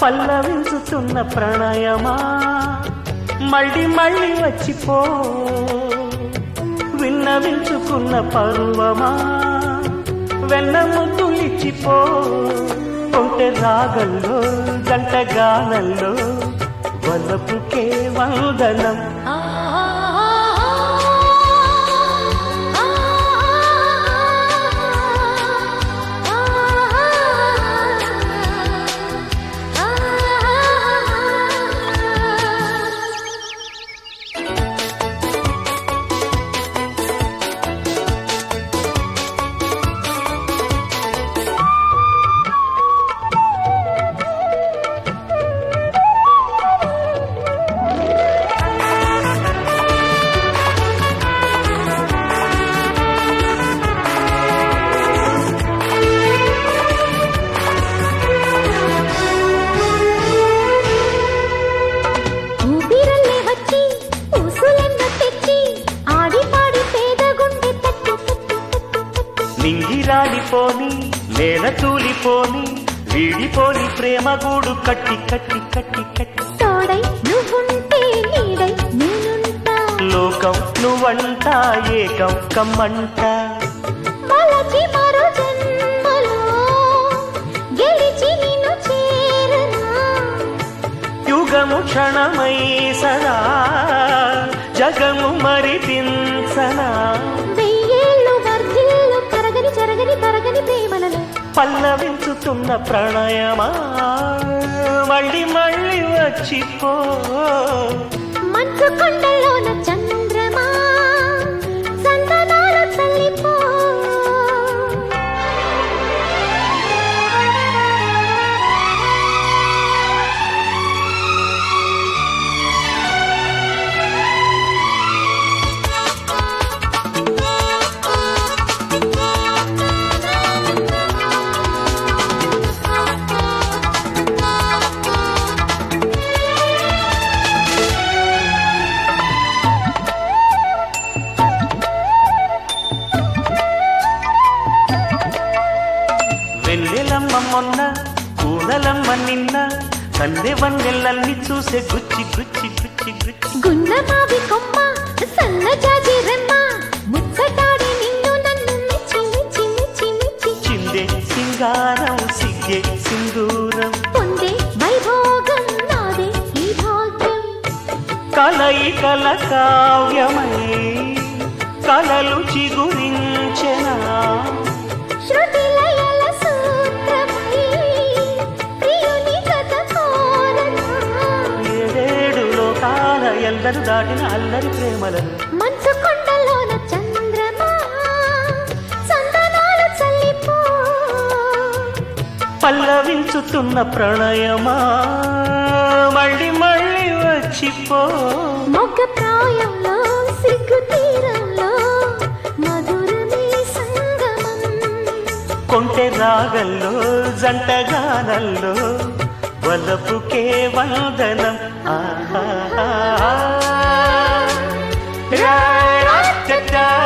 పల్లవించుతున్న ప్రణయమా మళ్ళీ మళ్ళీ వచ్చిపో, విన్నవించుకున్న పరువమా వెన్న ముద్దులిచ్చిపో. కొంటె రాగంలో గంట గానంలో వలపుకే వందనం. నింగిరాలిపోని నేల తూలిపోని వీడిపోని ప్రేమ గూడు కట్టి కట్టి కట్టి కట్టి తోడై నువ్వుంటే నీడై నేనుంటా, లోకం నువ్వంట ఏకం కమ్మంట. మలచి మరో జన్మలో గెలిచి నిన్ను చేరనా, యుగము క్షణమై సదా జగము మరిపించనా. తరగని ప్రేమలను పల్లవించుతున్న ప్రణయమా మళ్ళీ మళ్ళీ వచ్చిపో. మంచు కొండలోన చంద్రమా సందనాల తల్లిపో. వెన్నెలమ్మ మొన్న కూనలమ్మ నిన్న కందె వన్నెలన్నీ చూసే గుచ్చి గుచ్చి గుచ్చి గుచ్చి. గున్నమావి కొమ్మ సన్నజాజి రెమ్మ ముచ్చటాడి నిన్ను నన్ను మెచ్చి మెచ్చి మెచ్చి మెచ్చి. చిందే సింగారం సిగ్గే సింధూరం పొందే వైభోగం నాదే ఈ భాగ్యం. కలయికల కావ్యమై కలలు చిగురించెనా, శృతి లయల సూత్రమై ప్రియుని కథ కోరనా. ఏడేడు లోకాల ఎల్లరు దాటిన అల్లరి ప్రేమలను మంచు కొండలోన చంద్రమా సందనాల చల్లిపో. పల్లవించుతున్న ప్రణయమా మళ్ళీ మళ్ళీ వచ్చిపో. మొగ్గ ప్రాయంలో సిగ్గు తీరంలో మధురమే సంగమం. కొంటె రాగంలో జంట గానంలో వలపుకే వందనం. ఆహా